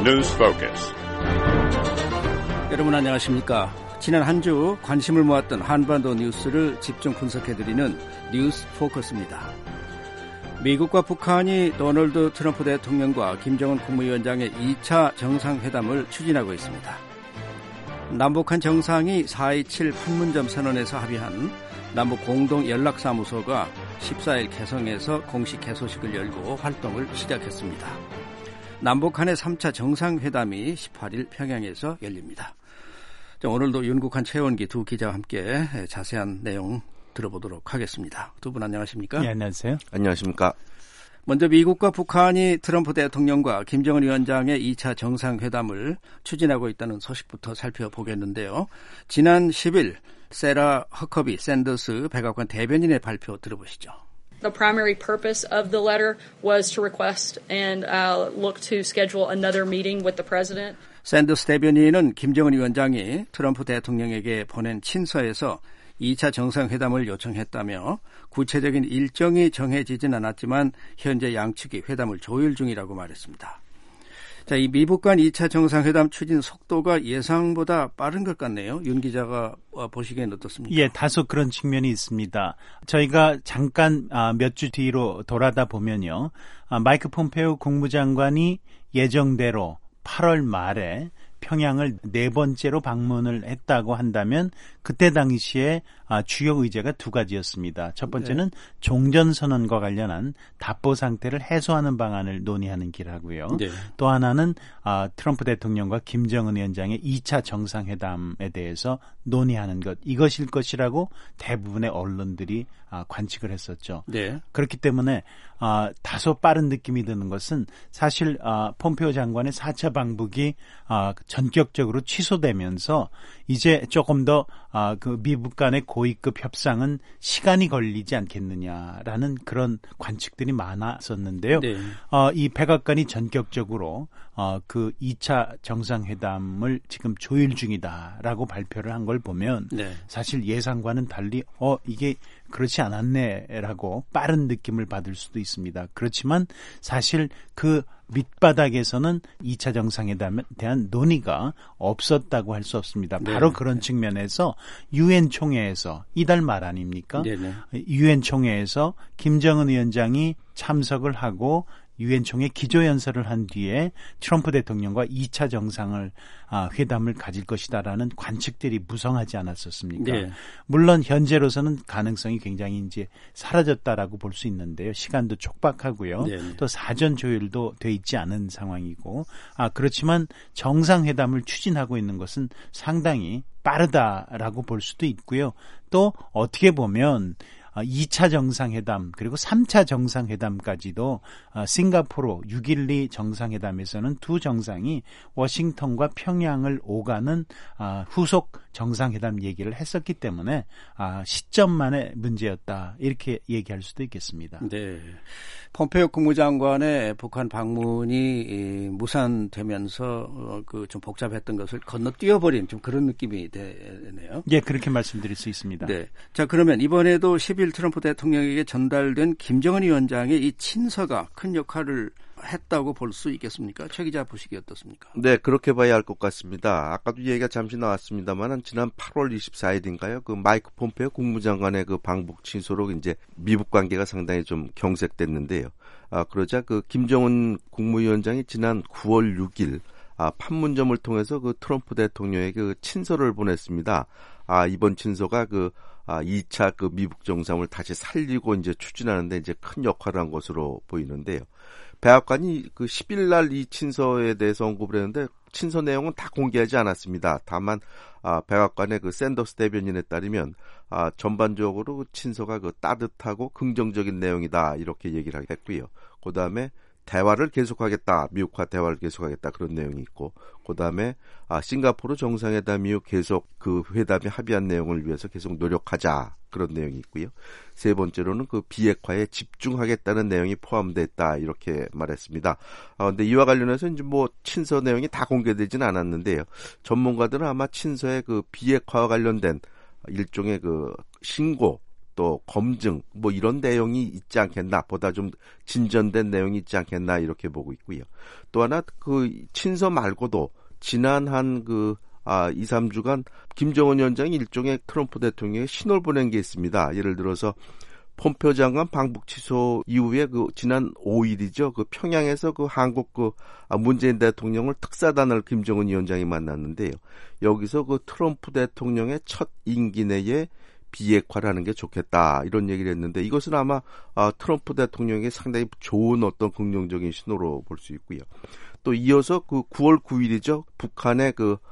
News Focus. 여러분 안녕하십니까? 지난 한 주 관심을 모았던 한반도 뉴스를 집중 분석해드리는 뉴스 포커스입니다. 미국과 북한이 도널드 트럼프 대통령과 김정은 국무위원장의 2차 정상회담을 추진하고 있습니다. 남북한 정상이 4.27 판문점 선언에서 합의한 남북 공동 연락사무소가 14일 개성에서 공식 개소식을 열고 활동을 시작했습니다. 남북한의 3차 정상회담이 18일 평양에서 열립니다. 오늘도 윤국한 최원기 두 기자와 함께 자세한 내용 들어보도록 하겠습니다. 두 분 안녕하십니까? 네, 안녕하세요. 안녕하십니까? 먼저 미국과 북한이 트럼프 대통령과 김정은 위원장의 2차 정상회담을 추진하고 있다는 소식부터 살펴보겠는데요. 지난 10일 세라 허커비 샌더스 백악관 대변인의 발표 들어보시죠. The primary purpose of the letter was to request and look to schedule another meeting with the president. 샌더스 대변인은 김정은 위원장이 트럼프 대통령에게 보낸 친서에서 2차 정상회담을 요청했다며 구체적인 일정이 정해지진 않았지만 현재 양측이 회담을 조율 중이라고 말했습니다. 자, 이 미북 간 2차 정상회담 추진 속도가 예상보다 빠른 것 같네요. 윤 기자가 보시기엔 어떻습니까? 예, 다소 그런 측면이 있습니다. 저희가 잠깐 몇 주 뒤로 돌아다 보면요. 마이크 폼페오 국무장관이 예정대로 8월 말에 평양을 네 번째로 방문을 했다고 한다면 그때 당시에 주요 의제가 두 가지였습니다. 첫 번째는 종전선언과 관련한 답보 상태를 해소하는 방안을 논의하는 길하고요. 네. 또 하나는 트럼프 대통령과 김정은 위원장의 2차 정상회담에 대해서 논의하는 것, 이것일 것이라고 대부분의 언론들이 관측을 했었죠. 네. 그렇기 때문에 다소 빠른 느낌이 드는 것은 사실 폼페오 장관의 4차 방북이 전격적으로 취소되면서 이제 조금 더 그 미북 간의 고위급 협상은 시간이 걸리지 않겠느냐라는 그런 관측들이 많았었는데요. 네. 이 백악관이 전격적으로 그 2차 정상회담을 지금 조율 중이다라고 발표를 한 걸 보면 네. 사실 예상과는 달리 이게 그렇지 않았네라고 빠른 느낌을 받을 수도 있습니다. 그렇지만 사실 그 밑바닥에서는 2차 정상회담에 대한 논의가 없었다고 할 수 없습니다. 바로 그런 측면에서 유엔 총회에서 이달 말 아닙니까? 유엔 총회에서 김정은 위원장이 참석을 하고 유엔 총회 기조연설을 한 뒤에 트럼프 대통령과 2차 정상을 회담을 가질 것이다라는 관측들이 무성하지 않았었습니까? 네. 물론 현재로서는 가능성이 굉장히 이제 사라졌다라고 볼 수 있는데요. 시간도 촉박하고요. 네. 또 사전 조율도 돼 있지 않은 상황이고 그렇지만 정상회담을 추진하고 있는 것은 상당히 빠르다라고 볼 수도 있고요. 또 어떻게 보면 2차 정상회담 그리고 3차 정상회담까지도 싱가포르 6.12 정상회담에서는 두 정상이 워싱턴과 평양을 오가는 후속 정상회담 얘기를 했었기 때문에 시점만의 문제였다 이렇게 얘기할 수도 있겠습니다. 네, 폼페오 국무장관의 북한 방문이 무산되면서 그 좀 복잡했던 것을 건너뛰어버린 좀 그런 느낌이 되네요. 예, 그렇게 말씀드릴 수 있습니다. 네, 자 그러면 이번에도 10일 트럼프 대통령에게 전달된 김정은 위원장의 이 친서가 큰 역할을 했다고 볼 수 있겠습니까? 최 기자 보시기 어떻습니까? 네, 그렇게 봐야 할 것 같습니다. 아까도 얘기가 잠시 나왔습니다만 지난 8월 24일인가요? 그 마이크 폼페오 국무장관의 그 방북 친서로 이제 미북 관계가 상당히 좀 경색됐는데요. 그러자 그 김정은 국무위원장이 지난 9월 6일 판문점을 통해서 그 트럼프 대통령에게 그 친서를 보냈습니다. 이번 친서가 그 2차 그 미북 정상을 다시 살리고 이제 추진하는데 이제 큰 역할을 한 것으로 보이는데요. 백악관이 그 10일 날 이 친서에 대해서 언급을 했는데 친서 내용은 다 공개하지 않았습니다. 다만 백악관의 그 샌더스 대변인에 따르면 전반적으로 그 친서가 그 따뜻하고 긍정적인 내용이다 이렇게 얘기를 했고요. 그다음에 대화를 계속하겠다. 미국과 대화를 계속하겠다. 그런 내용이 있고 그다음에 싱가포르 정상회담 이후 계속 그 회담에 합의한 내용을 위해서 계속 노력하자. 그런 내용이 있고요. 세 번째로는 그 비핵화에 집중하겠다는 내용이 포함되어 있다. 이렇게 말했습니다. 근데 이와 관련해서 이제 뭐 친서 내용이 다 공개되지는 않았는데요. 전문가들은 아마 친서의 그 비핵화와 관련된 일종의 그 신고 또 검증 뭐 이런 내용이 있지 않겠나, 보다 좀 진전된 내용이 있지 않겠나 이렇게 보고 있고요. 또 하나 그 친서 말고도 지난 한 2, 3주간 김정은 위원장이 일종의 트럼프 대통령에 신호를 보낸 게 있습니다. 예를 들어서 폼페오 장관 방북 취소 이후에 지난 5일이죠. 평양에서 한국 문재인 대통령을 특사단을 김정은 위원장이 만났는데요. 여기서 트럼프 대통령의 첫 임기 내에 비핵화라는 게 좋겠다, 이런 얘기를 했는데, 이것은 아마 트럼프 대통령에게 상당히 좋은 어떤 긍정적인 신호로 볼 수 있고요. 또 이어서 9월 9일이죠. 북한의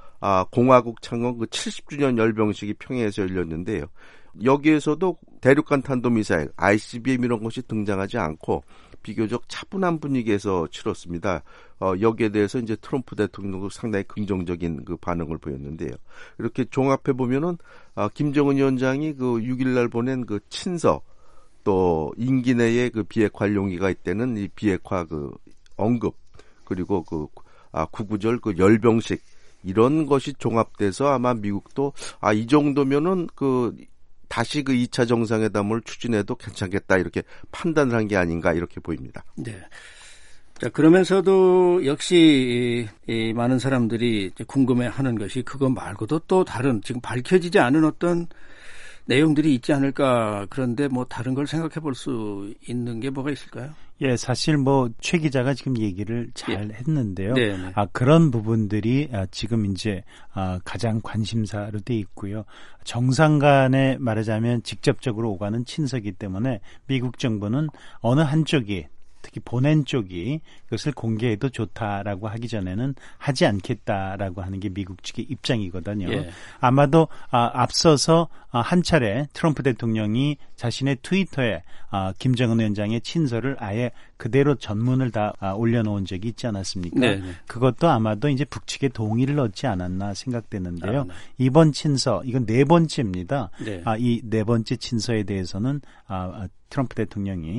공화국 창건 70주년 열병식이 평양에서 열렸는데요. 여기에서도 대륙간 탄도미사일, ICBM 이런 것이 등장하지 않고 비교적 차분한 분위기에서 치렀습니다. 여기에 대해서 이제 트럼프 대통령도 상당히 긍정적인 반응을 보였는데요. 이렇게 종합해 보면은 김정은 위원장이 6일날 보낸 친서, 또 임기 내에 비핵화 용의가 있다는 이 비핵화 언급, 그리고 구구절 열병식, 이런 것이 종합돼서 아마 미국도 이 정도면은 다시 2차 정상회담을 추진해도 괜찮겠다, 이렇게 판단을 한 게 아닌가, 이렇게 보입니다. 네. 자, 그러면서도 역시 이 많은 사람들이 궁금해하는 것이 그거 말고도 또 다른 지금 밝혀지지 않은 어떤 내용들이 있지 않을까. 그런데 뭐 다른 걸 생각해 볼 수 있는 게 뭐가 있을까요? 예, 사실 최 기자가 지금 얘기를 잘 했는데요. 네네. 그런 부분들이 지금 이제 가장 관심사로 돼 있고요. 정상 간에 말하자면 직접적으로 오가는 친서이기 때문에 미국 정부는 어느 한쪽이, 특히 보낸 쪽이 이것을 공개해도 좋다라고 하기 전에는 하지 않겠다라고 하는 게 미국 측의 입장이거든요. 예. 아마도 앞서서 한 차례 트럼프 대통령이 자신의 트위터에 김정은 위원장의 친서를 아예 그대로 전문을 다 올려놓은 적이 있지 않았습니까? 네. 그것도 아마도 이제 북측의 동의를 얻지 않았나 생각되는데요. 네. 이번 친서, 이건 4번째입니다. 네. 이 4번째 친서에 대해서는 트럼프 대통령이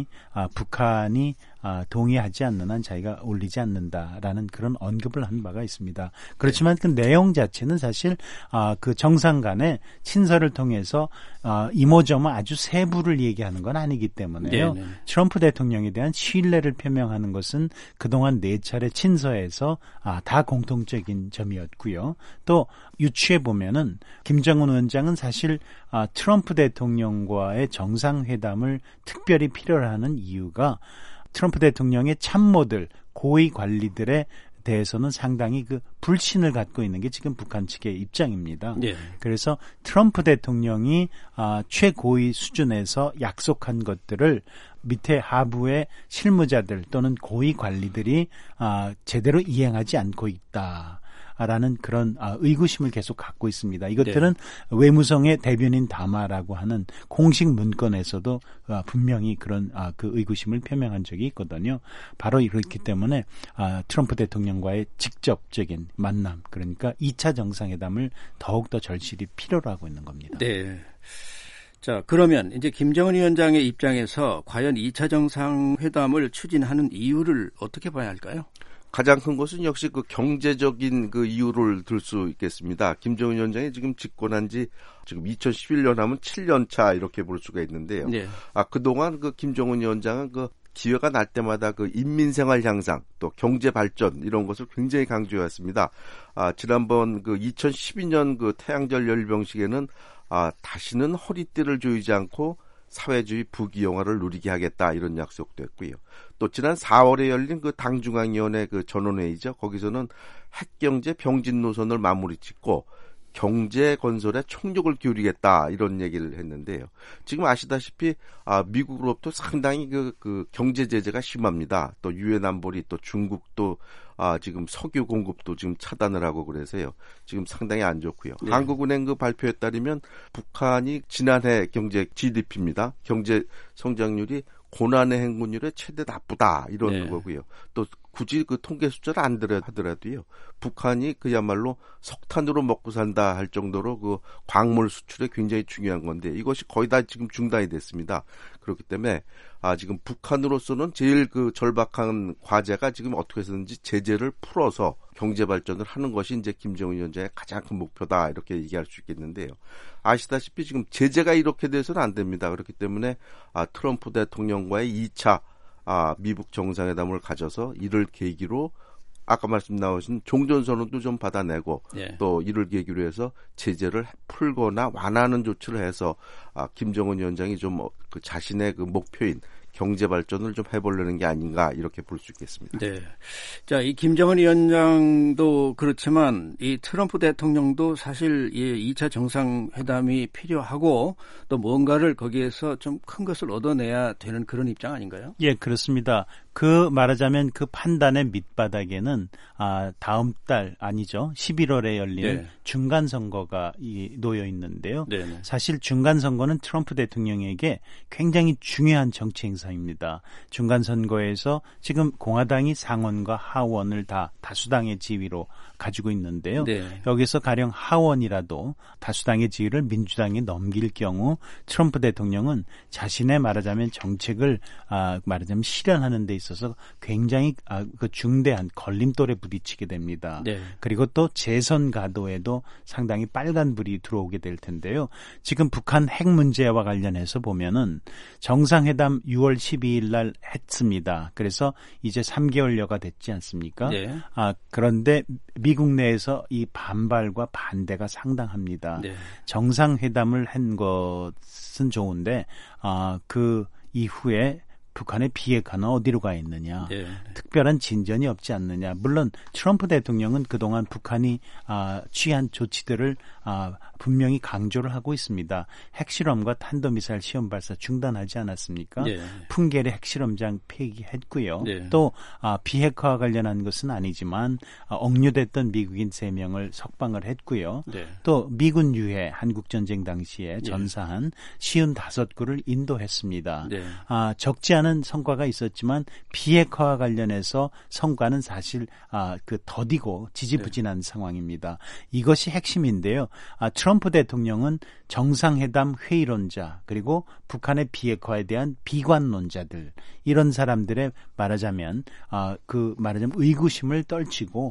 북한이 동의하지 않는 한 자기가 올리지 않는다라는 그런 언급을 한 바가 있습니다. 그렇지만 그 내용 자체는 사실 그 정상 간의 친서를 통해서 이모저모 아주 세부를 얘기하는 건 아니기 때문에요. 네네. 트럼프 대통령에 대한 신뢰를 표명하는 것은 그동안 4차례 친서에서 다 공통적인 점이었고요. 또 유추해 보면은 김정은 위원장은 사실 트럼프 대통령과의 정상회담을 특별히 필요로 하는 이유가 트럼프 대통령의 참모들, 고위 관리들의 대해서는 상당히 불신을 갖고 있는 게 지금 북한 측의 입장입니다. 네. 그래서 트럼프 대통령이 최고위 수준에서 약속한 것들을 밑에 하부의 실무자들 또는 고위 관리들이 제대로 이행하지 않고 있다. 라는 그런 의구심을 계속 갖고 있습니다. 이것들은 네. 외무성의 대변인 담화라고 하는 공식 문건에서도 분명히 그런 그 의구심을 표명한 적이 있거든요. 바로 이렇기 때문에 트럼프 대통령과의 직접적인 만남, 그러니까 2차 정상회담을 더욱더 절실히 필요로 하고 있는 겁니다. 네. 자, 그러면 이제 김정은 위원장의 입장에서 과연 2차 정상회담을 추진하는 이유를 어떻게 봐야 할까요? 가장 큰 것은 역시 경제적인 이유를 들 수 있겠습니다. 김정은 위원장이 지금 집권한 지 지금 2011년 하면 7년 차 이렇게 볼 수가 있는데요. 네. 그동안 김정은 위원장은 기회가 날 때마다 인민생활 향상, 또 경제 발전 이런 것을 굉장히 강조해왔습니다. 지난번 2012년 태양절 열병식에는 다시는 허리띠를 조이지 않고 사회주의 부귀영화를 누리게 하겠다, 이런 약속도 했고요. 또 지난 4월에 열린 당중앙위원회 전원회의죠. 거기서는 핵경제 병진 노선을 마무리 짓고 경제 건설에 총력을 기울이겠다, 이런 얘기를 했는데요. 지금 아시다시피 미국으로부터 상당히 경제 제재가 심합니다. 또 유엔 안보리, 또 중국도 지금 석유 공급도 지금 차단을 하고 그래서요. 지금 상당히 안 좋고요. 네. 한국은행 발표에 따르면 북한이 지난해 경제 GDP입니다. 경제 성장률이 고난의 행군율의 최대 나쁘다, 이런 네. 거고요. 또 굳이 그 통계 숫자를 안 하더라도요. 북한이 그야말로 석탄으로 먹고 산다 할 정도로 그 광물 수출에 굉장히 중요한 건데 이것이 거의 다 지금 중단이 됐습니다. 그렇기 때문에 지금 북한으로서는 제일 그 절박한 과제가 지금 어떻게 해서든지 제재를 풀어서 경제 발전을 하는 것이 이제 김정은 위원장의 가장 큰 목표다 이렇게 얘기할 수 있겠는데요. 아시다시피 지금 제재가 이렇게 돼서는 안 됩니다. 그렇기 때문에 트럼프 대통령과의 2차 미북 정상회담을 가져서 이를 계기로 아까 말씀 나오신 종전선언도 좀 받아내고 또 이를 계기로 해서 제재를 풀거나 완화하는 조치를 해서 김정은 위원장이 좀 그 자신의 그 목표인 경제 발전을 좀 해보려는 게 아닌가 이렇게 볼 수 있겠습니다. 네. 자, 이 김정은 위원장도 그렇지만 이 트럼프 대통령도 사실 이 2차 정상회담이 필요하고 또 뭔가를 거기에서 좀 큰 것을 얻어내야 되는 그런 입장 아닌가요? 예, 그렇습니다. 그 말하자면 그 판단의 밑바닥에는 다음 달 아니죠. 11월에 열리는 중간 선거가 놓여 있는데요. 네네. 사실 중간 선거는 트럼프 대통령에게 굉장히 중요한 정치 행사입니다. 중간 선거에서 지금 공화당이 상원과 하원을 다 다수당의 지위로 가지고 있는데요. 네. 여기서 가령 하원이라도 다수당의 지위를 민주당이 넘길 경우 트럼프 대통령은 자신의 말하자면 정책을 말하자면 실현하는 데 있어서 굉장히 그 중대한 걸림돌에 부딪히게 됩니다. 네. 그리고 또 재선 가도에도 상당히 빨간불이 들어오게 될 텐데요. 지금 북한 핵 문제와 관련해서 보면은 정상회담 6월 12일 날 했습니다. 그래서 이제 3개월여가 됐지 않습니까? 네. 그런데 미국 내에서 이 반발과 반대가 상당합니다. 네. 정상회담을 한 것은 좋은데 그 이후에 북한의 비핵화는 어디로 가 있느냐. 네. 특별한 진전이 없지 않느냐. 물론 트럼프 대통령은 그동안 북한이 취한 조치들을 분명히 강조를 하고 있습니다. 핵실험과 탄도미사일 시험 발사 중단하지 않았습니까? 네. 풍계리 핵실험장 폐기했고요. 네. 또 비핵화와 관련한 것은 아니지만 억류됐던 미국인 3명을 석방을 했고요. 네. 또 미군 유해 한국전쟁 당시에 전사한 55구를 인도했습니다. 네. 적지 않은 성과가 있었지만 비핵화와 관련해서 성과는 사실 그 더디고 지지부진한 상황입니다. 이것이 핵심인데요. 트럼프 대통령은 정상회담 회의론자 그리고 북한의 비핵화에 대한 비관론자들 이런 사람들의 말하자면 의구심을 떨치고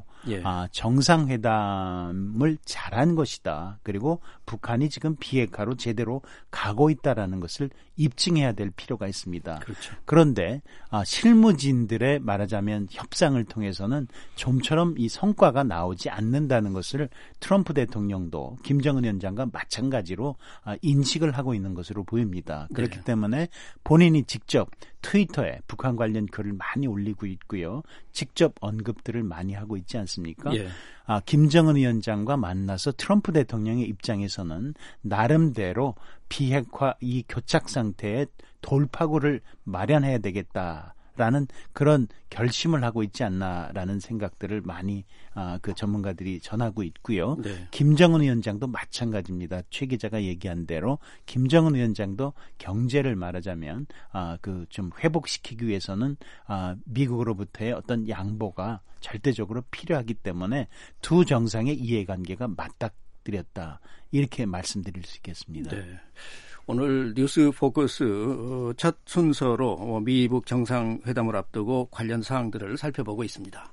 정상회담을 잘한 것이다. 그리고 북한이 지금 비핵화로 제대로 가고 있다라는 것을 입증해야 될 필요가 있습니다. 그렇죠. 그런데 실무진들의 말하자면 협상을 통해서는 좀처럼 이 성과가 나오지 않는다는 것을 트럼프 대통령도 김정은 위원장과 마찬가지로 인식을 하고 있는 것으로 보입니다. 그렇기 때문에 본인이 직접 트위터에 북한 관련 글을 많이 올리고 있고요. 직접 언급들을 많이 하고 있지 않습니까? 김정은 위원장과 만나서 트럼프 대통령의 입장에서는 나름대로 비핵화 이 교착 상태에 돌파구를 마련해야 되겠다라는 그런 결심을 하고 있지 않나라는 생각들을 많이 그 전문가들이 전하고 있고요. 네. 김정은 위원장도 마찬가지입니다. 최 기자가 얘기한 대로 김정은 위원장도 경제를 말하자면 좀 회복시키기 위해서는 미국으로부터의 어떤 양보가 절대적으로 필요하기 때문에 두 정상의 이해관계가 맞닥뜨렸다. 이렇게 말씀드릴 수 있겠습니다. 네. 오늘 뉴스 포커스 첫 순서로 미북 정상회담을 앞두고 관련 사항들을 살펴보고 있습니다.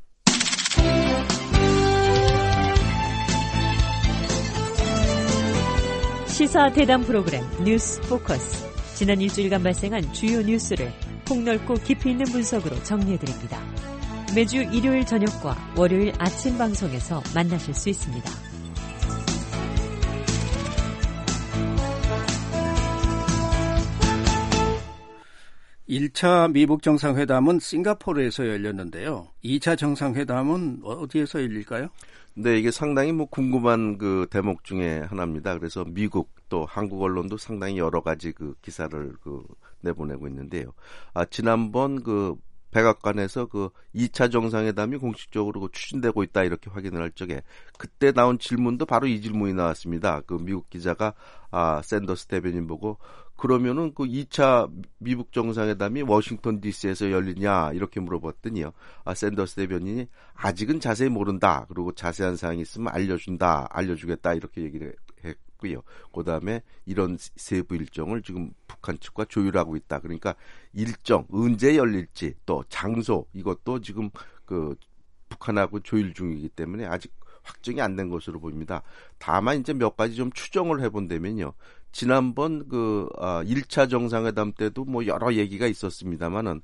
시사 대담 프로그램 뉴스 포커스. 지난 일주일간 발생한 주요 뉴스를 폭넓고 깊이 있는 분석으로 정리해드립니다. 매주 일요일 저녁과 월요일 아침 방송에서 만나실 수 있습니다. 1차 미북 정상회담은 싱가포르에서 열렸는데요. 2차 정상회담은 어디에서 열릴까요? 네, 이게 상당히 궁금한 그 대목 중에 하나입니다. 그래서 미국 또 한국 언론도 상당히 여러 가지 그 기사를 내보내고 있는데요. 지난번 백악관에서 2차 정상회담이 공식적으로 추진되고 있다 이렇게 확인을 할 적에 그때 나온 질문도 바로 이 질문이 나왔습니다. 미국 기자가 샌더스 대변인 보고 그러면은 그 2차 미북 정상회담이 워싱턴 DC에서 열리냐 이렇게 물어봤더니요. 샌더스 대변인이 아직은 자세히 모른다. 그리고 자세한 사항이 있으면 알려주겠다 이렇게 얘기를 했고요. 그다음에 이런 세부 일정을 지금 북한 측과 조율하고 있다. 그러니까 일정 언제 열릴지 또 장소 이것도 지금 그 북한하고 조율 중이기 때문에 아직 확정이 안 된 것으로 보입니다. 다만 이제 몇 가지 좀 추정을 해본다면요. 지난번 1차 정상회담 때도 뭐 여러 얘기가 있었습니다만은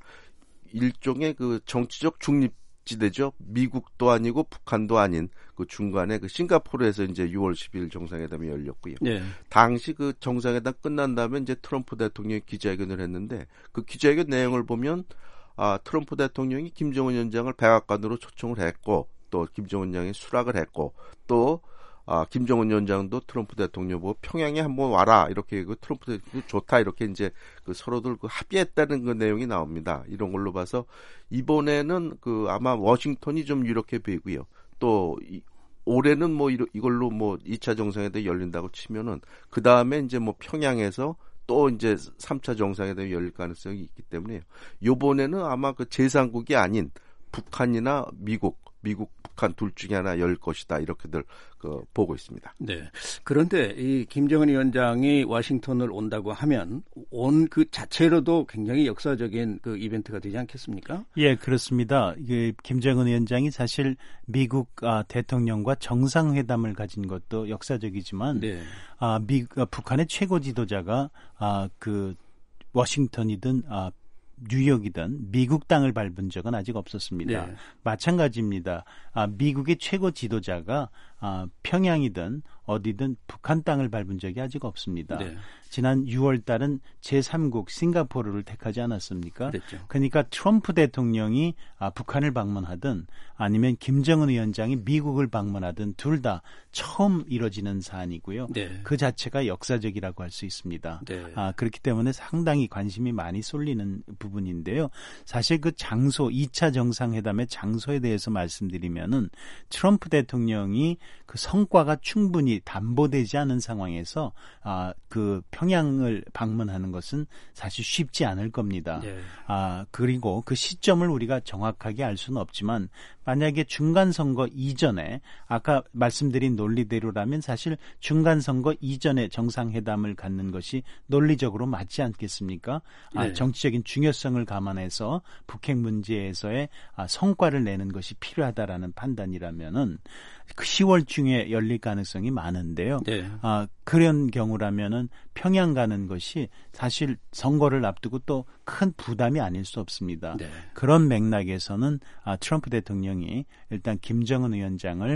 일종의 그 정치적 중립지대죠. 미국도 아니고 북한도 아닌 그 중간에 그 싱가포르에서 이제 6월 10일 정상회담이 열렸고요. 네. 당시 그 정상회담 끝난 다음에 이제 트럼프 대통령이 기자회견을 했는데 그 기자회견 내용을 보면 트럼프 대통령이 김정은 위원장을 백악관으로 초청을 했고 또 김정은 위원장이 수락을 했고 또 김정은 위원장도 트럼프 대통령 보고 평양에 한번 와라 이렇게 그 트럼프 대통령 좋다 이렇게 이제 그 서로들 그 합의했다는 그 내용이 나옵니다. 이런 걸로 봐서 이번에는 그 아마 워싱턴이 좀 이렇게 보이고요. 또 올해는 뭐 이걸로 뭐 2차 정상회담이 열린다고 치면은 그 다음에 이제 뭐 평양에서 또 이제 3차 정상회담이 열릴 가능성이 있기 때문에 이번에는 아마 그 제3국이 아닌 북한이나 미국, 북한 둘 중에 하나 열 것이다 이렇게들 보고 있습니다. 네. 그런데 이 김정은 위원장이 워싱턴을 온다고 하면 온 그 자체로도 굉장히 역사적인 그 이벤트가 되지 않겠습니까? 예, 그렇습니다. 김정은 위원장이 사실 미국 대통령과 정상회담을 가진 것도 역사적이지만, 네. 북한의 최고 지도자가 그 워싱턴이든 뉴욕이든 미국 땅을 밟은 적은 아직 없었습니다. 네. 마찬가지입니다. 미국의 최고 지도자가 평양이든 어디든 북한 땅을 밟은 적이 아직 없습니다. 네. 지난 6월 달은 제3국 싱가포르를 택하지 않았습니까? 그랬죠. 그러니까 트럼프 대통령이 북한을 방문하든 아니면 김정은 위원장이 미국을 방문하든 둘 다 처음 이뤄지는 사안이고요. 네. 그 자체가 역사적이라고 할 수 있습니다. 네. 그렇기 때문에 상당히 관심이 많이 쏠리는 부분인데요. 사실 그 장소, 2차 정상회담의 장소에 대해서 말씀드리면은 트럼프 대통령이 그 성과가 충분히 담보되지 않은 상황에서 그 평양을 방문하는 것은 사실 쉽지 않을 겁니다. 네. 그리고 그 시점을 우리가 정확하게 알 수는 없지만 만약에 중간선거 이전에 아까 말씀드린 논리대로라면 사실 중간선거 이전에 정상회담을 갖는 것이 논리적으로 맞지 않겠습니까? 네. 정치적인 중요성을 감안해서 북핵 문제에서의 성과를 내는 것이 필요하다라는 판단이라면은 10월 중에 열릴 가능성이 많은데요. 네. 그런 경우라면은 평양 가는 것이 사실 선거를 앞두고 또 큰 부담이 아닐 수 없습니다. 네. 그런 맥락에서는 트럼프 대통령이 일단 김정은 위원장을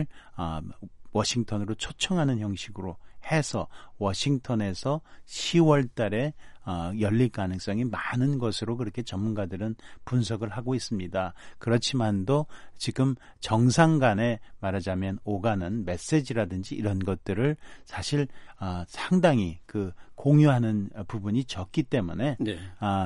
워싱턴으로 초청하는 형식으로 해서 워싱턴에서 10월 달에 열릴 가능성이 많은 것으로 그렇게 전문가들은 분석을 하고 있습니다. 그렇지만도 지금 정상 간에 말하자면 오가는 메시지라든지 이런 것들을 사실 상당히 그 공유하는 부분이 적기 때문에 네.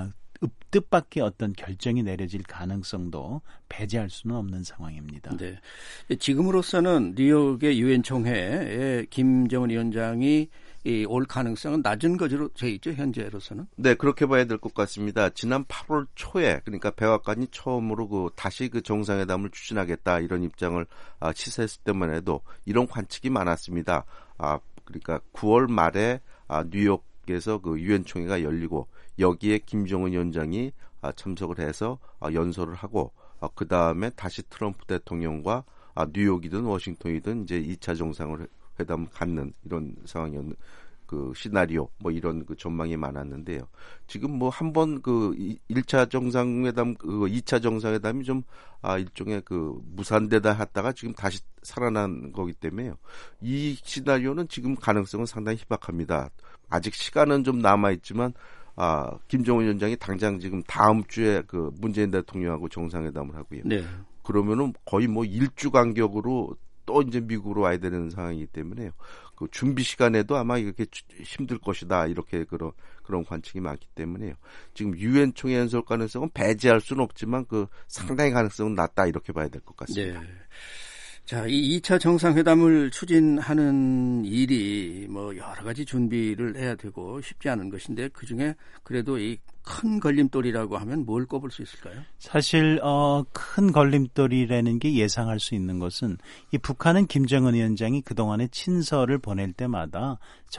뜻밖의 어떤 결정이 내려질 가능성도 배제할 수는 없는 상황입니다. 네. 지금으로서는 뉴욕의 유엔 총회에 김정은 위원장이 올 가능성은 낮은 것으로 돼 있죠, 현재로서는? 네, 그렇게 봐야 될 것 같습니다. 지난 8월 초에 그러니까 백악관이 처음으로 다시 그 정상회담을 추진하겠다 이런 입장을 시사했을 때만 해도 이런 관측이 많았습니다. 그러니까 9월 말에 뉴욕에서 그 유엔 총회가 열리고 여기에 김정은 위원장이 참석을 해서 연설을 하고 그 다음에 다시 트럼프 대통령과 뉴욕이든 워싱턴이든 이제 2차 정상회담을 갖는 이런 상황이었는 그 시나리오 뭐 이런 그 전망이 많았는데요. 지금 뭐 한번 그 1차 정상회담 그 2차 정상회담이 좀 일종의 그 무산되다 했다가 지금 다시 살아난 거기 때문에요. 이 시나리오는 지금 가능성은 상당히 희박합니다. 아직 시간은 좀 남아 있지만 김정은 위원장이 당장 지금 다음 주에 그 문재인 대통령하고 정상회담을 하고요. 네. 그러면은 거의 뭐 일주 간격으로 또 이제 미국으로 와야 되는 상황이기 때문에요. 그 준비 시간에도 아마 이렇게 힘들 것이다. 이렇게 그런 관측이 많기 때문에요. 지금 유엔 총회 연설 가능성은 배제할 수는 없지만 그 상당히 가능성은 낮다. 이렇게 봐야 될 것 같습니다. 네. 자, 이 2차 정상회담을 추진하는 일이 뭐 여러 가지 준비를 해야 되고 쉽지 않은 것인데 그중에 그래도 이 큰 걸림돌이라고 하면 뭘 꼽을 수 있을까요? 사실 큰 걸림돌이라는 게 예상할 수 있는 것은 이 북한은 김정은 위원장이 그동안에 친서를 보낼 때마다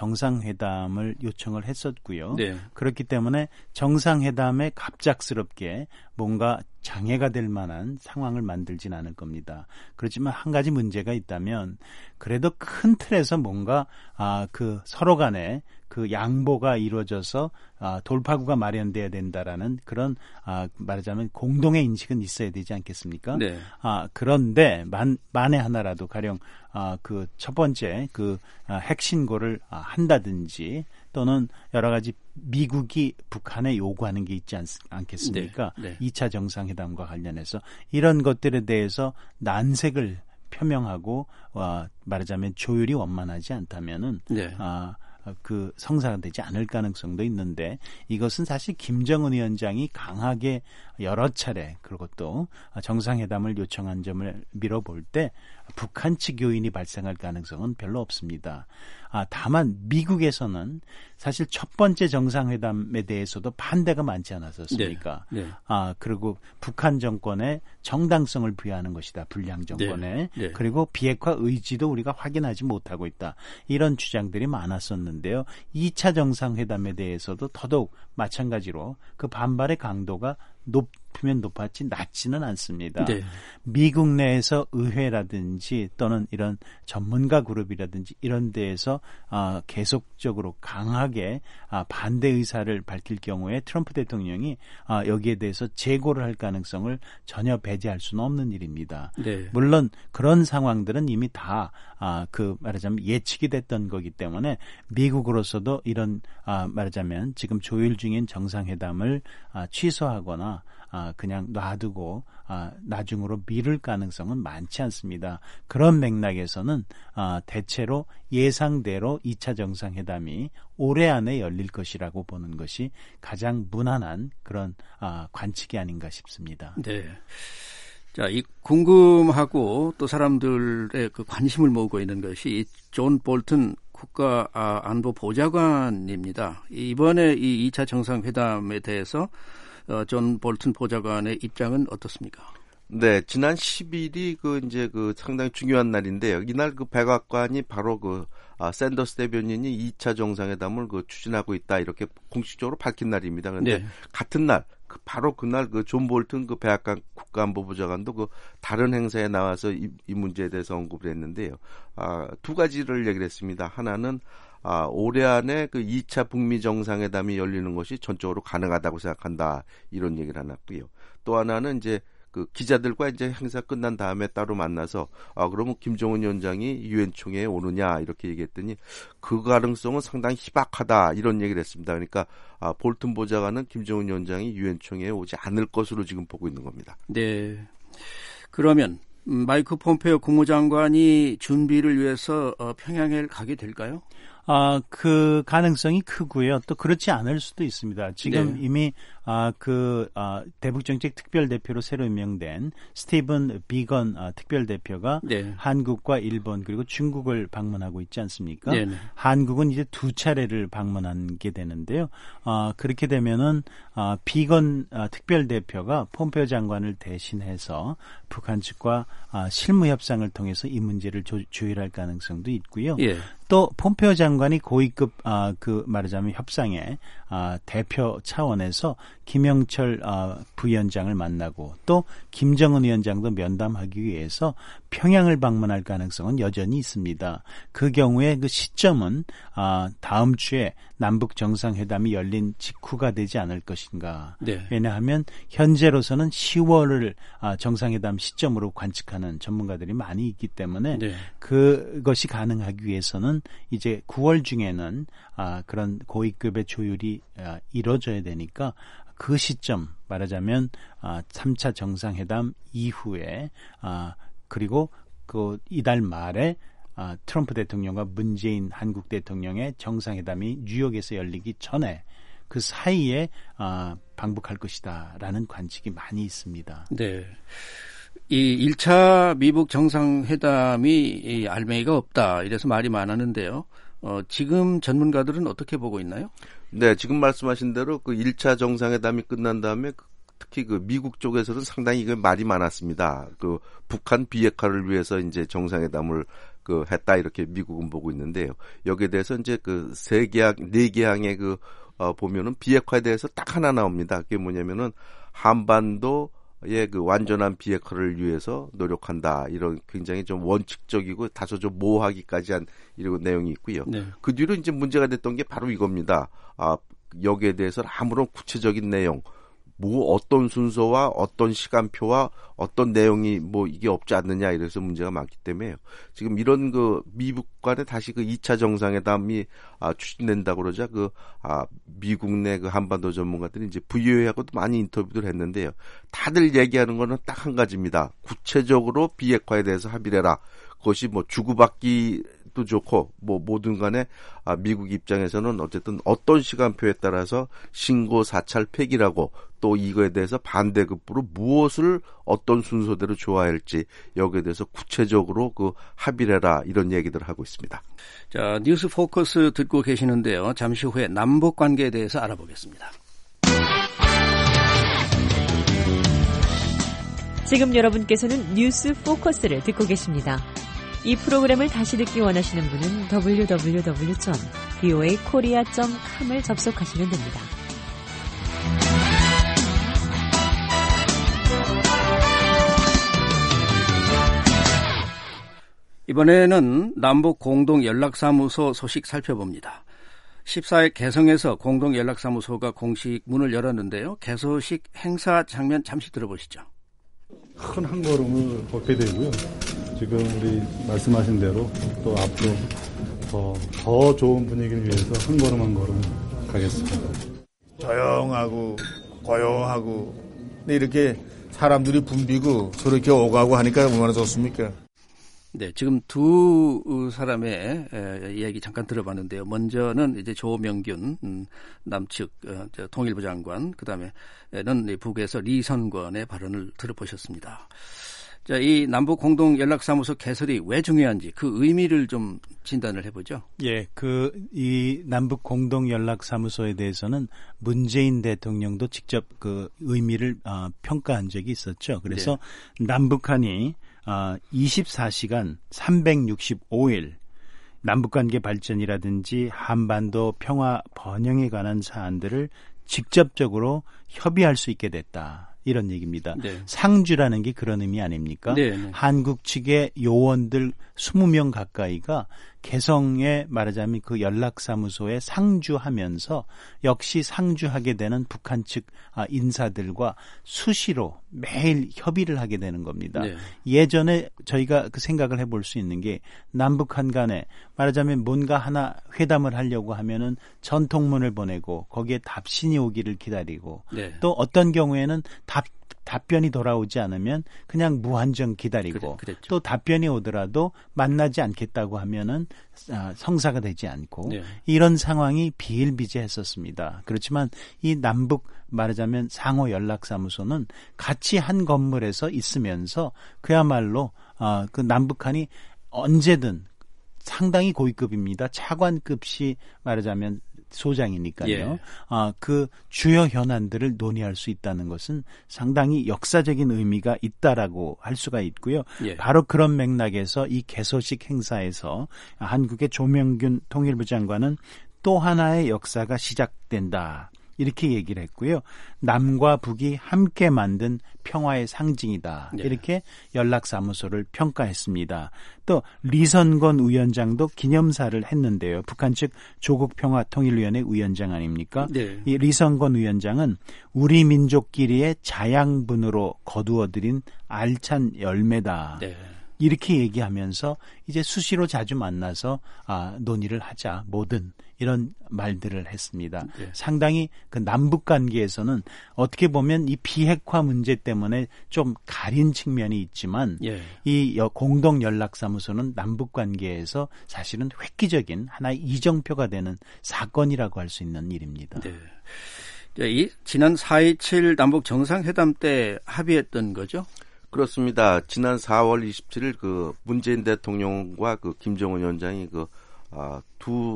정상회담을 요청을 했었고요. 네. 그렇기 때문에 정상회담에 갑작스럽게 뭔가 장애가 될 만한 상황을 만들진 않을 겁니다. 그렇지만 한 가지 문제가 있다면 그래도 큰 틀에서 뭔가 그 서로 간에 그 양보가 이루어져서 돌파구가 마련돼야 된다라는 그런 말하자면 공동의 인식은 있어야 되지 않겠습니까? 네. 그런데 만에 하나라도 가령 그 첫 번째 그 핵신고를 한다든지 또는 여러 가지 미국이 북한에 요구하는 게 있지 않겠습니까? 네. 2차 정상회담과 관련해서 이런 것들에 대해서 난색을 표명하고 말하자면 조율이 원만하지 않다면은 네. 그 성사가 되지 않을 가능성도 있는데 이것은 사실 김정은 위원장이 강하게 여러 차례 그리고 또 정상회담을 요청한 점을 미뤄볼 때 북한 측 요인이 발생할 가능성은 별로 없습니다. 다만 미국에서는 사실 첫 번째 정상회담에 대해서도 반대가 많지 않았었습니까? 네. 네. 그리고 북한 정권의 정당성을 부여하는 것이다. 불량 정권에. 네. 그리고 비핵화 의지도 우리가 확인하지 못하고 있다. 이런 주장들이 많았었는데요. 2차 정상회담에 대해서도 더더욱 마찬가지로 그 반발의 강도가 높으면 높았지 낮지는 않습니다. 네. 미국 내에서 의회라든지 또는 이런 전문가 그룹이라든지 이런 데에서 계속적으로 강하게 반대 의사를 밝힐 경우에 트럼프 대통령이 여기에 대해서 재고를 할 가능성을 전혀 배제할 수는 없는 일입니다. 네. 물론 그런 상황들은 이미 다 그 말하자면 예측이 됐던 거기 때문에 미국으로서도 이런 말하자면 지금 조율 중인 정상회담을 취소하거나 그냥 놔두고 나중으로 미룰 가능성은 많지 않습니다. 그런 맥락에서는 대체로 예상대로 2차 정상회담이 올해 안에 열릴 것이라고 보는 것이 가장 무난한 그런 관측이 아닌가 싶습니다. 네. 자, 이 궁금하고 또 사람들의 그 관심을 모으고 있는 것이 존 볼튼 국가안보보좌관입니다. 이번에 이 2차 정상회담에 대해서 존 볼튼 보좌관의 입장은 어떻습니까? 네, 지난 10일이 이제 상당히 중요한 날인데요. 이날 백악관이 바로 샌더스 대변인이 2차 정상회담을 추진하고 있다 이렇게 공식적으로 밝힌 날입니다. 그런데 네. 같은 날 바로 그날 존 볼튼 백악관 국가안보보좌관도 다른 행사에 나와서 이 문제에 대해서 언급을 했는데요. 두 가지를 얘기를 했습니다. 하나는 올해 안에 2차 북미 정상회담이 열리는 것이 전적으로 가능하다고 생각한다. 이런 얘기를 해놨고요. 또 하나는 이제 기자들과 이제 행사 끝난 다음에 따로 만나서 그러면 김정은 위원장이 유엔 총회에 오느냐 이렇게 얘기했더니 그 가능성은 상당히 희박하다 이런 얘기를 했습니다. 그러니까 볼튼 보좌관은 김정은 위원장이 유엔 총회에 오지 않을 것으로 지금 보고 있는 겁니다. 네. 그러면 마이크 폼페오 국무장관이 준비를 위해서 평양에 가게 될까요? 그 가능성이 크고요. 또 그렇지 않을 수도 있습니다. 지금 네. 이미 대북정책 특별대표로 새로 임명된 스티븐 비건 특별대표가 네. 한국과 일본 그리고 중국을 방문하고 있지 않습니까? 네네. 한국은 이제 2차례를 방문하게 되는데요. 그렇게 되면은 비건 특별대표가 폼페오 장관을 대신해서 북한 측과 실무 협상을 통해서 이 문제를 조율할 가능성도 있고요. 예. 또 폼페오 장관이 고위급 말하자면 협상에 대표 차원에서 김영철 부위원장을 만나고 또 김정은 위원장도 면담하기 위해서 평양을 방문할 가능성은 여전히 있습니다. 그 경우에 그 시점은 다음 주에 남북 정상회담이 열린 직후가 되지 않을 것인가. 네. 왜냐하면 현재로서는 10월을 정상회담 시점으로 관측하는 전문가들이 많이 있기 때문에 네. 그것이 가능하기 위해서는 이제 9월 중에는 그런 고위급의 조율이 이루어져야 되니까 그 시점 말하자면 3차 정상회담 이후에 그리고 이달 말에 트럼프 대통령과 문재인 한국 대통령의 정상회담이 뉴욕에서 열리기 전에 그 사이에 방북할 것이다라는 관측이 많이 있습니다. 네. 이 1차 미북 정상회담이 알맹이가 없다. 이래서 말이 많았는데요. 지금 전문가들은 어떻게 보고 있나요? 네, 지금 말씀하신 대로 그 1차 정상회담이 끝난 다음에 특히 그 미국 쪽에서는 상당히 이게 말이 많았습니다. 그 북한 비핵화를 위해서 이제 정상회담을 했다 이렇게 미국은 보고 있는데요. 여기에 대해서 이제 그 네 개항의 보면은 비핵화에 대해서 딱 하나 나옵니다. 그게 뭐냐면은 한반도의 그 완전한 비핵화를 위해서 노력한다. 이런 굉장히 좀 원칙적이고 다소 좀 모호하기까지 한 이런 내용이 있고요. 네. 그 뒤로 이제 문제가 됐던 게 바로 이겁니다. 여기에 대해서 아무런 구체적인 내용, 어떤 순서와 어떤 시간표와 어떤 내용이 이게 없지 않느냐 이래서 문제가 많기 때문에 지금 이런 미북 간에 다시 2차 정상회담이 추진된다고 그러자 미국 내 한반도 전문가들이 이제 VOA하고도 많이 인터뷰를 했는데요. 다들 얘기하는 거는 딱 한 가지입니다. 구체적으로 비핵화에 대해서 합의를 해라. 그것이 주고받기도 좋고 뭐든 간에 미국 입장에서는 어쨌든 어떤 시간표에 따라서 신고 사찰 폐기라고 또 이거에 대해서 반대급부로 무엇을 어떤 순서대로 줘야 할지 여기에 대해서 구체적으로 합의를 해라 이런 얘기들을 하고 있습니다. 자, 뉴스 포커스 듣고 계시는데요. 잠시 후에 남북 관계에 대해서 알아보겠습니다. 지금 여러분께서는 뉴스 포커스를 듣고 계십니다. 이 프로그램을 다시 듣기 원하시는 분은 www.voakorea.com을 접속하시면 됩니다. 이번에는 남북 공동연락사무소 소식 살펴봅니다. 14일 개성에서 공동연락사무소가 공식 문을 열었는데요. 개소식 행사 장면 잠시 들어보시죠. 큰 한 걸음을 걷게 되고요. 지금 우리 말씀하신 대로 또 앞으로 더 좋은 분위기를 위해서 한 걸음 한 걸음 가겠습니다. 조용하고 고요하고 근데 이렇게 사람들이 붐비고 저렇게 오가고 하니까 얼마나 좋습니까? 네, 지금 두 사람의 이야기 잠깐 들어봤는데요. 먼저는 이제 조명균 남측 통일부 장관, 그다음에는 북에서 리선권의 발언을 들어보셨습니다. 자, 이 남북 공동 연락사무소 개설이 왜 중요한지 그 의미를 좀 진단을 해보죠. 예, 이 남북 공동 연락사무소에 대해서는 문재인 대통령도 직접 그 의미를 평가한 적이 있었죠. 그래서 네. 남북한이 24시간 365일 남북관계 발전이라든지 한반도 평화 번영에 관한 사안들을 직접적으로 협의할 수 있게 됐다. 이런 얘기입니다. 네. 상주라는 게 그런 의미 아닙니까? 네, 네. 한국 측의 요원들 20명 가까이가 개성에 말하자면 그 연락사무소에 상주하면서 역시 상주하게 되는 북한 측 인사들과 수시로 매일 협의를 하게 되는 겁니다. 네. 예전에 저희가 그 생각을 해볼 수 있는 게 남북한 간에 말하자면 뭔가 하나 회담을 하려고 하면은 전통문을 보내고 거기에 답신이 오기를 기다리고 네. 또 어떤 경우에는 답변이 돌아오지 않으면 그냥 무한정 기다리고 또 답변이 오더라도 만나지 않겠다고 하면은 성사가 되지 않고 네. 이런 상황이 비일비재했었습니다. 그렇지만 이 남북 말하자면 상호 연락사무소는 같이 한 건물에서 있으면서 그야말로 그 남북한이 언제든 상당히 고위급입니다. 차관급시 말하자면 소장이니까요. 예. 그 주요 현안들을 논의할 수 있다는 것은 상당히 역사적인 의미가 있다라고 할 수가 있고요. 예. 바로 그런 맥락에서 이 개소식 행사에서 한국의 조명균 통일부 장관은 또 하나의 역사가 시작된다. 이렇게 얘기를 했고요. 남과 북이 함께 만든 평화의 상징이다. 네. 이렇게 연락사무소를 평가했습니다. 또 리선권 위원장도 기념사를 했는데요. 북한 측 조국평화통일위원회 위원장 아닙니까? 네. 이 리선권 위원장은 우리 민족끼리의 자양분으로 거두어들인 알찬 열매다. 네. 이렇게 얘기하면서 이제 수시로 자주 만나서 논의를 하자. 뭐든 이런 말들을 했습니다. 네. 상당히 그 남북 관계에서는 어떻게 보면 이 비핵화 문제 때문에 좀 가린 측면이 있지만 이 공동 연락사무소는 남북 관계에서 사실은 획기적인 하나의 이정표가 되는 사건이라고 할 수 있는 일입니다. 네. 지난 4.27 남북 정상회담 때 합의했던 거죠? 그렇습니다. 지난 4월 27일 그 문재인 대통령과 그 김정은 위원장이 두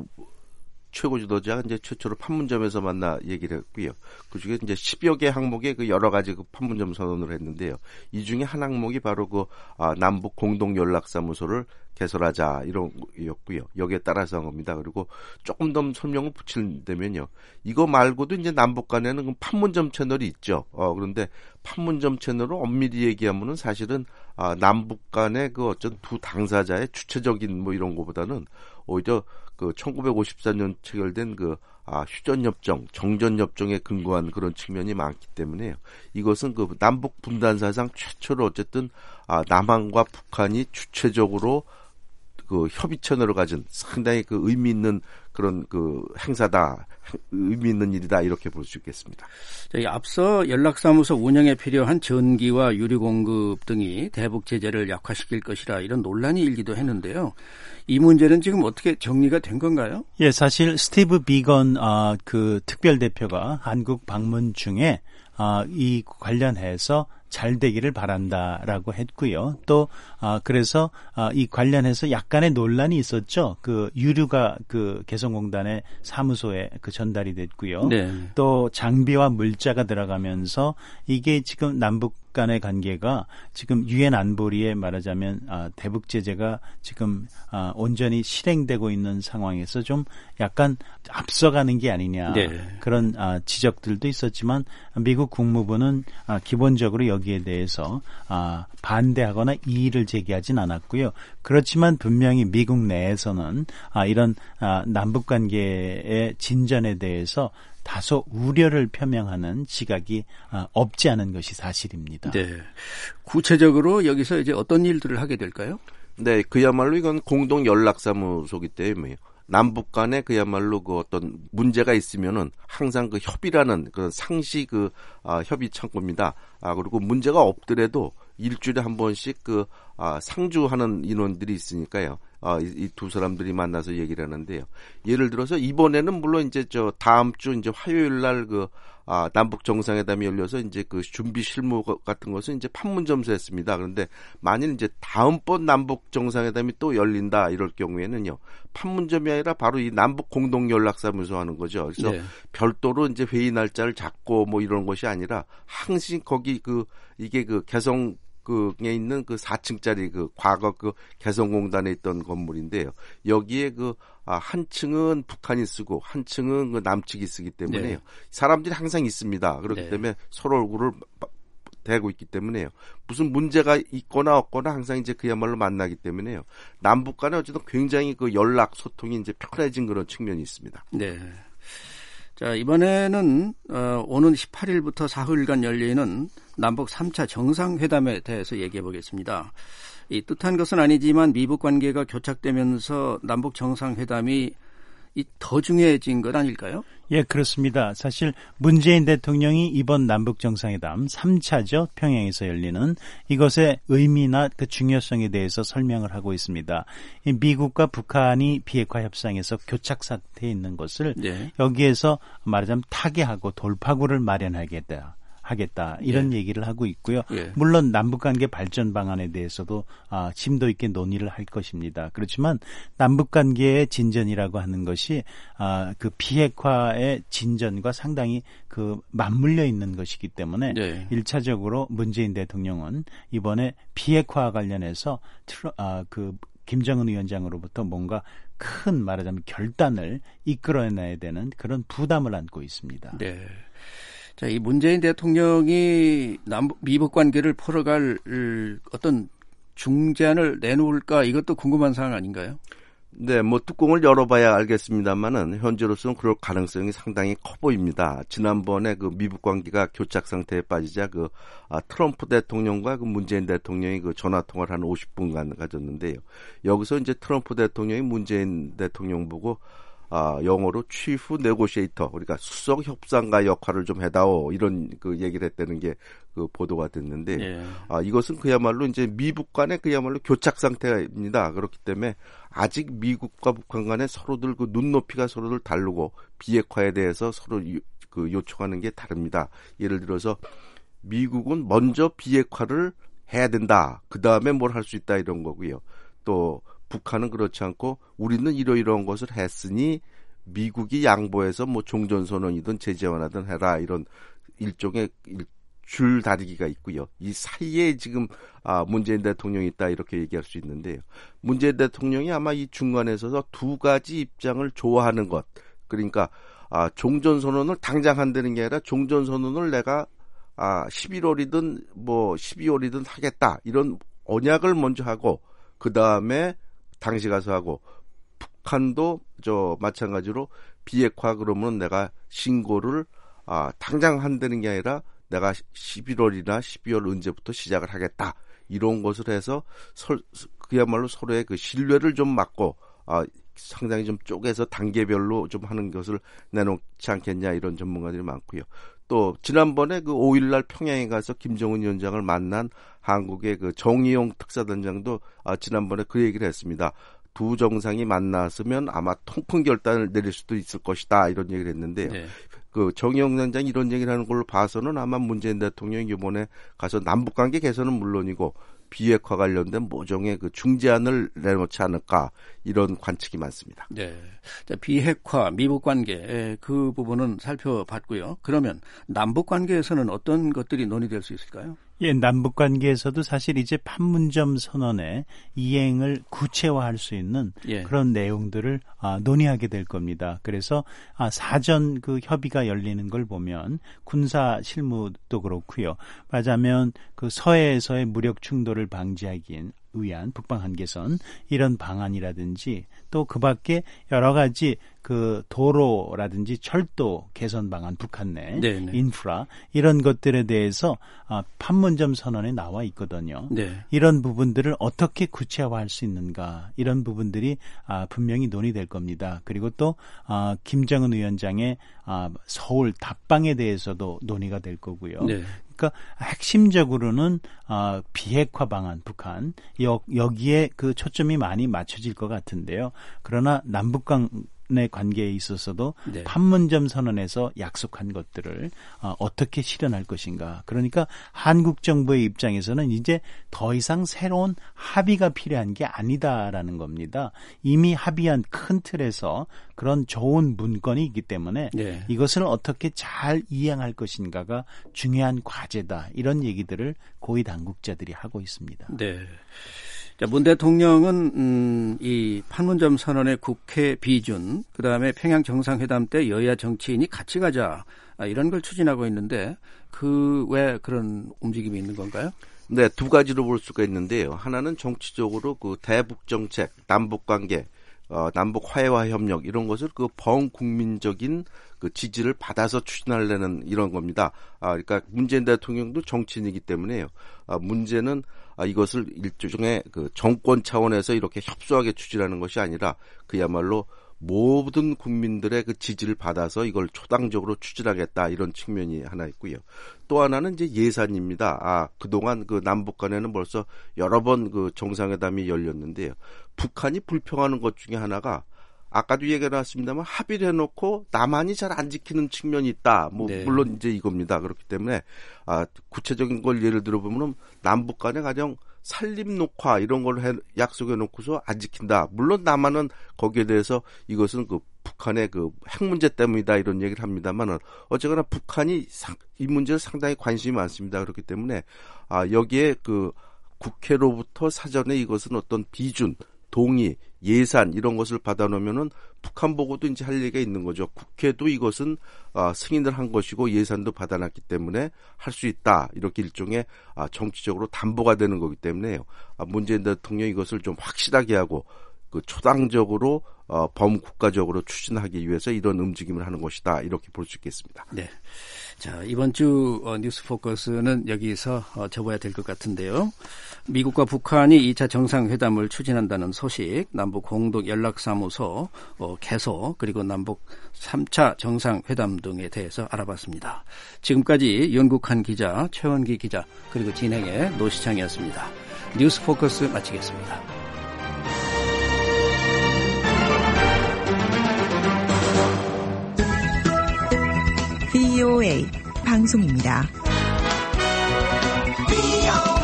최고 지도자가 이제 최초로 판문점에서 만나 얘기를 했고요. 그 중에 이제 10여 개 항목의 그 여러 가지 그 판문점 선언을 했는데요. 이 중에 한 항목이 바로 남북 공동 연락사무소를 개설하자 이런 거였고요. 여기에 따라서 한 겁니다. 그리고 조금 더 설명을 붙이려면요. 이거 말고도 이제 남북 간에는 판문점 채널이 있죠. 그런데 판문점 채널을 엄밀히 얘기하면은 사실은 남북 간의 그 어쩐 두 당사자의 주체적인 뭐 이런 거보다는 오히려 그 1954년 체결된 휴전협정, 정전협정에 근거한 그런 측면이 많기 때문에요. 이것은 그 남북 분단 사상 최초로 어쨌든 남한과 북한이 주체적으로 그 협의 채널을 가진 상당히 그 의미 있는 그런 그 행사다, 의미 있는 일이다 이렇게 볼 수 있겠습니다. 저희 앞서 연락사무소 운영에 필요한 전기와 유류 공급 등이 대북 제재를 약화시킬 것이라 이런 논란이 일기도 했는데요. 이 문제는 지금 어떻게 정리가 된 건가요? 예, 사실 스티브 비건 그 특별 대표가 한국 방문 중에 이 관련해서 잘 되기를 바란다라고 했고요. 또 그래서 이 관련해서 약간의 논란이 있었죠. 그 유류가 그 개성공단의 사무소에 그 전달이 됐고요. 네. 또 장비와 물자가 들어가면서 이게 지금 남북 간의 관계가 지금 유엔 안보리에 말하자면 대북 제재가 지금 온전히 실행되고 있는 상황에서 좀 약간 앞서가는 게 아니냐 네. 그런 지적들도 있었지만 미국 국무부는 기본적으로 여기에 대해서 반대하거나 이의를 제기하진 않았고요. 그렇지만 분명히 미국 내에서는 이런 남북 관계의 진전에 대해서 다소 우려를 표명하는 시각이 없지 않은 것이 사실입니다. 네. 구체적으로 여기서 이제 어떤 일들을 하게 될까요? 네, 그야말로 이건 공동 연락사무소기 때문에 남북 간에 그야말로 그 어떤 문제가 있으면은 항상 그 협의라는 그 상시 협의 창구입니다. 그리고 문제가 없더라도 일주일에 한 번씩 상주하는 인원들이 있으니까요. 이 두 사람들이 만나서 얘기를 하는데요. 예를 들어서 이번에는 물론 이제 다음 주 이제 화요일 날 남북 정상회담이 열려서 이제 그 준비 실무 같은 것은 이제 판문점에서 했습니다. 그런데 만일 이제 다음번 남북 정상회담이 또 열린다 이럴 경우에는요. 판문점이 아니라 바로 이 남북 공동 연락사무소 하는 거죠. 그래서 네. 별도로 이제 회의 날짜를 잡고 뭐 이런 것이 아니라 항상 거기 이게 개성 에 있는 4층짜리 과거 개성공단에 있던 건물인데요. 여기에 한 층은 북한이 쓰고 한 층은 남측이 쓰기 때문에요. 네. 사람들이 항상 있습니다. 그렇기 네. 때문에 서로 얼굴을 대고 있기 때문에요. 무슨 문제가 있거나 없거나 항상 이제 그야말로 만나기 때문에요. 남북 간에 어쨌든 굉장히 연락 소통이 이제 편해진 그런 측면이 있습니다. 네. 자, 이번에는 오는 18일부터 사흘간 열리는 남북 3차 정상회담에 대해서 얘기해 보겠습니다. 이 뜻한 것은 아니지만 미북 관계가 교착되면서 남북 정상회담이 더 중요해진 것 아닐까요? 예, 그렇습니다. 사실 문재인 대통령이 이번 남북 정상회담 3차죠. 평양에서 열리는 이것의 의미나 그 중요성에 대해서 설명을 하고 있습니다. 미국과 북한이 비핵화 협상에서 교착 상태에 있는 것을 네. 여기에서 말하자면 타개하고 돌파구를 마련하겠다. 이런 예. 얘기를 하고 있고요. 예. 물론 남북관계 발전 방안에 대해서도 심도 있게 논의를 할 것입니다. 그렇지만 남북관계의 진전이라고 하는 것이 그 비핵화의 진전과 상당히 맞물려 있는 것이기 때문에 예. 1차적으로 문재인 대통령은 이번에 비핵화 관련해서 김정은 위원장으로부터 뭔가 큰 말하자면 결단을 이끌어내야 되는 그런 부담을 안고 있습니다. 네. 자, 이 문재인 대통령이 미북 관계를 풀어갈 어떤 중재안을 내놓을까 이것도 궁금한 사항 아닌가요? 네, 뚜껑을 열어봐야 알겠습니다만은 현재로서는 그럴 가능성이 상당히 커 보입니다. 지난번에 미북 관계가 교착 상태에 빠지자 트럼프 대통령과 문재인 대통령이 전화 통화를 한 50분간 가졌는데요. 여기서 이제 트럼프 대통령이 문재인 대통령 보고 영어로 chief negotiator, 그러니까 수석 협상가 역할을 좀 해다오 이런 얘기를 했다는 게 보도가 됐는데 예. 이것은 그야말로 이제 미북 간의 그야말로 교착 상태입니다. 그렇기 때문에 아직 미국과 북한 간에 서로들 눈높이가 서로들 다르고 비핵화에 대해서 서로 요청하는 게 다릅니다. 예를 들어서 미국은 먼저 비핵화를 해야 된다. 그 다음에 뭘 할 수 있다 이런 거고요. 또 북한은 그렇지 않고 우리는 이러이러한 것을 했으니 미국이 양보해서 뭐 종전선언이든 제재완하든 해라 이런 일종의 줄다리기가 있고요. 이 사이에 지금 문재인 대통령이 있다 이렇게 얘기할 수 있는데요. 문재인 대통령이 아마 이 중간에 서서 두 가지 입장을 좋아하는 것. 그러니까 종전선언을 당장 한다는 게 아니라 종전선언을 내가 11월이든 뭐 12월이든 하겠다 이런 언약을 먼저 하고 그 다음에 당시 가서 하고 북한도 마찬가지로 비핵화 그러면 내가 신고를 당장 한다는 게 아니라 내가 11월이나 12월 언제부터 시작을 하겠다 이런 것을 해서 그야말로 서로의 그 신뢰를 좀 막고 상당히 좀 쪼개서 단계별로 좀 하는 것을 내놓지 않겠냐 이런 전문가들이 많고요. 또 지난번에 그 5일날 평양에 가서 김정은 위원장을 만난 한국의 그 정의용 특사단장도 지난번에 그 얘기를 했습니다. 두 정상이 만났으면 아마 통큰 결단을 내릴 수도 있을 것이다 이런 얘기를 했는데요. 네. 그 정의용 단장이 이런 얘기를 하는 걸로 봐서는 아마 문재인 대통령이 이번에 가서 남북관계 개선은 물론이고 비핵화 관련된 모종의 그 중재안을 내놓지 않을까 이런 관측이 많습니다. 네, 비핵화, 미북 관계 그 부분은 살펴봤고요. 그러면 남북 관계에서는 어떤 것들이 논의될 수 있을까요? 예, 남북 관계에서도 사실 이제 판문점 선언의 이행을 구체화할 수 있는 그런 내용들을 논의하게 될 겁니다. 그래서 사전 그 협의가 열리는 걸 보면 군사 실무도 그렇고요. 말하자면 그 서해에서의 무력 충돌을 방지하기 위한 북방 한계선 이런 방안이라든지 또 그 밖에 여러 가지 그 도로라든지 철도 개선 방안 북한 내 네네. 인프라 이런 것들에 대해서 판문점 선언에 나와 있거든요. 네. 이런 부분들을 어떻게 구체화할 수 있는가 이런 부분들이 분명히 논의될 겁니다. 그리고 또 김정은 위원장의 서울 답방에 대해서도 논의가 될 거고요. 네. 그러니까 핵심적으로는 비핵화 방안 북한 여기에 그 초점이 많이 맞춰질 것 같은데요. 그러나 남북 간의 관계에 있어서도 네. 판문점 선언에서 약속한 것들을 어떻게 실현할 것인가. 그러니까 한국 정부의 입장에서는 이제 더 이상 새로운 합의가 필요한 게 아니다라는 겁니다. 이미 합의한 큰 틀에서 그런 좋은 문건이 있기 때문에 네. 이것을 어떻게 잘 이행할 것인가가 중요한 과제다. 이런 얘기들을 고위 당국자들이 하고 있습니다. 네. 자, 문 대통령은 이 판문점 선언의 국회 비준, 그다음에 평양 정상회담 때 여야 정치인이 같이 가자 이런 걸 추진하고 있는데 그 왜 그런 움직임이 있는 건가요? 네, 두 가지로 볼 수가 있는데요. 하나는 정치적으로 그 대북 정책, 남북 관계, 남북 화해와 협력 이런 것을 그 범국민적인 그 지지를 받아서 추진하려는 이런 겁니다. 그러니까 문재인 대통령도 정치인이기 때문에요. 문제는 이것을 일종의 그 정권 차원에서 이렇게 협소하게 추진하는 것이 아니라 그야말로 모든 국민들의 그 지지를 받아서 이걸 초당적으로 추진하겠다 이런 측면이 하나 있고요. 또 하나는 이제 예산입니다. 그동안 그 남북 간에는 벌써 여러 번 그 정상회담이 열렸는데요. 북한이 불평하는 것 중에 하나가 아까도 얘기가 나왔습니다만 합의를 해놓고 남한이 잘 안 지키는 측면이 있다. 네. 물론 이제 이겁니다. 그렇기 때문에 구체적인 걸 예를 들어보면 남북 간에 가령 산림녹화 이런 걸 약속해놓고서 안 지킨다. 물론 남한은 거기에 대해서 이것은 그 북한의 그 핵 문제 때문이다 이런 얘기를 합니다만 어쨌거나 북한이 이 문제에 상당히 관심이 많습니다. 그렇기 때문에 여기에 그 국회로부터 사전에 이것은 어떤 비준 동의, 예산 이런 것을 받아놓으면은 북한 보고도 이제 할 얘기가 있는 거죠. 국회도 이것은 승인을 한 것이고 예산도 받아놨기 때문에 할 수 있다. 이렇게 일종의 정치적으로 담보가 되는 거기 때문에요. 문재인 대통령이 이것을 좀 확실하게 하고 그 초당적으로 범국가적으로 추진하기 위해서 이런 움직임을 하는 것이다. 이렇게 볼 수 있겠습니다. 네. 자, 이번 주 뉴스 포커스는 여기서 접어야 될 것 같은데요. 미국과 북한이 2차 정상회담을 추진한다는 소식, 남북 공동 연락사무소 개소, 그리고 남북 3차 정상회담 등에 대해서 알아봤습니다. 지금까지 윤국한 기자, 최원기 기자, 그리고 진행의 노시창이었습니다. 뉴스 포커스 마치겠습니다. VOA 방송입니다.